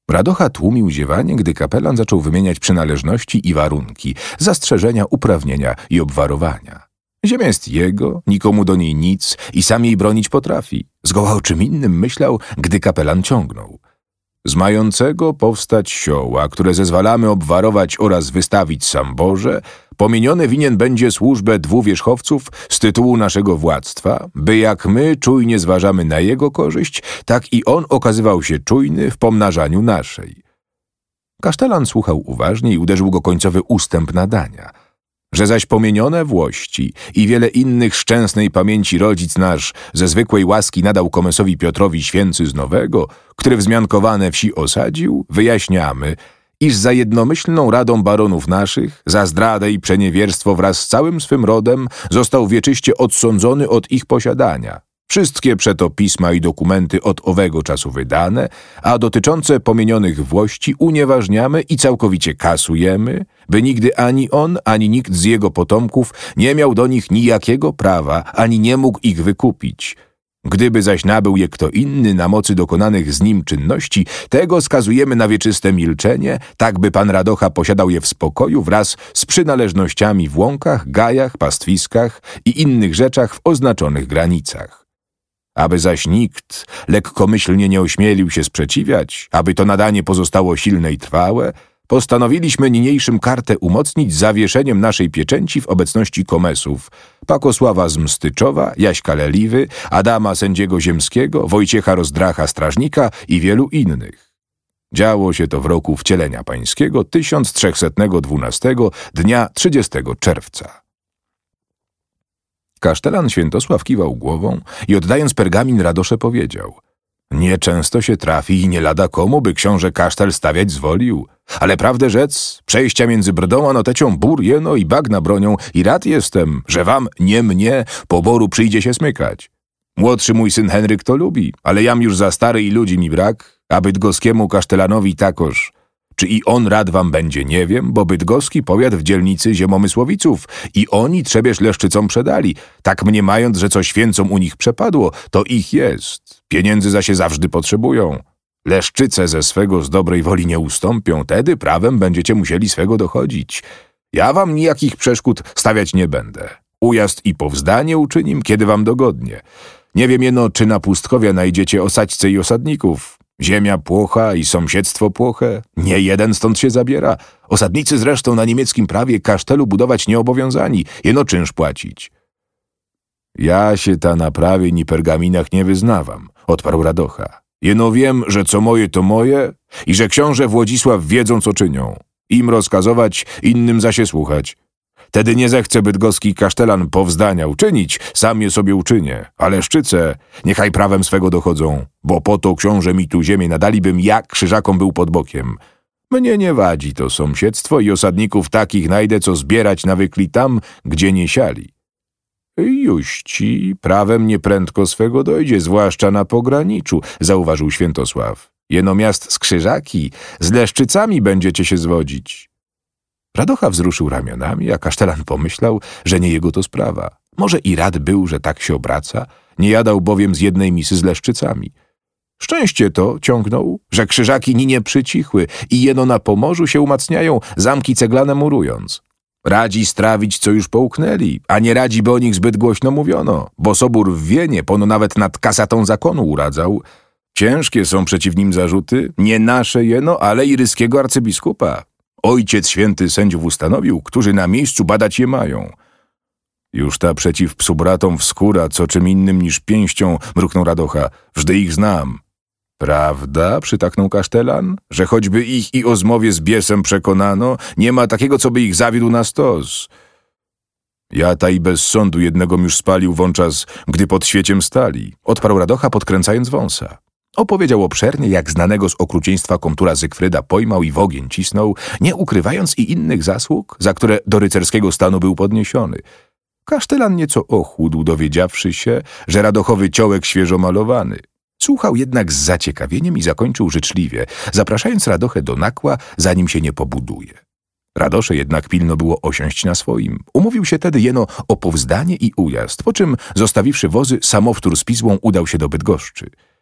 Radocha tłumił ziewanie, gdy kapelan zaczął wymieniać przynależności i warunki, zastrzeżenia, uprawnienia i obwarowania. Ziemia jest jego, nikomu do niej nic i sam jej bronić potrafi. Zgoła o czym innym myślał, gdy kapelan ciągnął. Z mającego powstać sioła, które zezwalamy obwarować oraz wystawić sam Boże, pomienione winien będzie służbę 2 wierzchowców z tytułu naszego władztwa, by jak my czujnie zważamy na jego korzyść, tak i on okazywał się czujny w pomnażaniu naszej. Kasztelan słuchał uważnie i uderzył go końcowy ustęp nadania. Że zaś pomienione włości i wiele innych szczęsnej pamięci rodzic nasz ze zwykłej łaski nadał Komesowi Piotrowi Święcy z Nowego, który wzmiankowane wsi osadził, wyjaśniamy, iż za jednomyślną radą baronów naszych, za zdradę i przeniewierstwo wraz z całym swym rodem został wieczyście odsądzony od ich posiadania. Wszystkie przeto pisma i dokumenty od owego czasu wydane, a dotyczące pomienionych włości unieważniamy i całkowicie kasujemy, by nigdy ani on, ani nikt z jego potomków nie miał do nich nijakiego prawa, ani nie mógł ich wykupić. Gdyby zaś nabył je kto inny na mocy dokonanych z nim czynności, tego skazujemy na wieczyste milczenie, tak by pan Radocha posiadał je w spokoju wraz z przynależnościami w łąkach, gajach, pastwiskach i innych rzeczach w oznaczonych granicach. Aby zaś nikt lekkomyślnie nie ośmielił się sprzeciwiać, aby to nadanie pozostało silne i trwałe, postanowiliśmy niniejszym kartę umocnić zawieszeniem naszej pieczęci w obecności Komesów, Pakosława z Mstyczowa, Jaśka Leliwy, Adama Sędziego Ziemskiego, Wojciecha Rozdracha Strażnika i wielu innych. Działo się to w roku wcielenia pańskiego 1312 dnia 30 czerwca. Kasztelan Świętosław kiwał głową i oddając pergamin Radosze powiedział: nieczęsto się trafi i nie lada komu, by książę kasztel stawiać zwolił. Ale prawdę rzec, przejścia między Brdą a Notecią bór jeno i bagna bronią i rad jestem, że wam, nie mnie, poboru przyjdzie się smykać. Młodszy mój syn Henryk to lubi, ale jam już za stary i ludzi mi brak, a bydgoskiemu kasztelanowi takoż. Czy i on rad wam będzie, nie wiem, bo bydgoski powiat w dzielnicy Ziemomysłowiców i oni Trzebież Leszczycom przedali, tak mniemając, że co święcom u nich przepadło, to ich jest. Pieniędzy zaś zawsze potrzebują. Leszczyce ze swego z dobrej woli nie ustąpią, tedy prawem będziecie musieli swego dochodzić. Ja wam nijakich przeszkód stawiać nie będę. Ujazd i powzdanie uczynim, kiedy wam dogodnie. Nie wiem jeno, czy na pustkowia najdziecie osadźce i osadników. Ziemia płocha i sąsiedztwo płoche. Nie jeden stąd się zabiera. Osadnicy zresztą na niemieckim prawie kasztelu budować nieobowiązani, jeno czynsz płacić. Ja się ta na prawie ni pergaminach nie wyznawam, odparł Radocha. Jeno wiem, że co moje to moje i że książę Włodzisław wiedzą co czynią. Im rozkazować, innym zaś je słuchać. Tedy nie zechce bydgoski kasztelan powzdania uczynić, sam je sobie uczynię, ale Leszczyce niechaj prawem swego dochodzą, bo po to książę mi tu ziemię nadalibym, jak krzyżakom był pod bokiem. Mnie nie wadzi to sąsiedztwo i osadników takich najdę, co zbierać nawykli tam, gdzie nie siali. Juści, prawem nieprędko swego dojdzie, zwłaszcza na pograniczu, zauważył Świętosław. Jeno miast z Krzyżaki, z Leszczycami będziecie się zwodzić. Radocha wzruszył ramionami, a kasztelan pomyślał, że nie jego to sprawa. Może i rad był, że tak się obraca, nie jadał bowiem z jednej misy z Leszczycami. Szczęście to, ciągnął, że Krzyżaki ni nie przycichły i jeno na Pomorzu się umacniają, zamki ceglane murując. Radzi strawić, co już połknęli, a nie radzi, by o nich zbyt głośno mówiono, bo sobór w Wienie pono nawet nad kasatą zakonu uradzał. Ciężkie są przeciw nim zarzuty, nie nasze jeno, ale i ryskiego arcybiskupa. Ojciec Święty sędziów ustanowił, którzy na miejscu badać je mają. Już ta przeciw psubratom wskóra, co czym innym niż pięścią, mruknął Radocha, wżdy ich znam. Prawda, przytaknął kasztelan, że choćby ich i o zmowie z biesem przekonano, nie ma takiego, co by ich zawiódł na stos. Ja ta i bez sądu jednego już spalił wączas, gdy pod świeciem stali, odparł Radocha, podkręcając wąsa. Opowiedział obszernie, jak znanego z okrucieństwa komtura Zygfryda pojmał i w ogień cisnął, nie ukrywając i innych zasług, za które do rycerskiego stanu był podniesiony. Kasztelan nieco ochłódł, dowiedziawszy się, że Radochowy ciołek świeżo malowany. Słuchał jednak z zaciekawieniem i zakończył życzliwie, zapraszając Radochę do nakła, zanim się nie pobuduje. Radosze jednak pilno było osiąść na swoim. Umówił się tedy jeno o powzdanie i ujazd, po czym, zostawiwszy wozy, samowtór z Pizłą udał się do Bydgoszczy.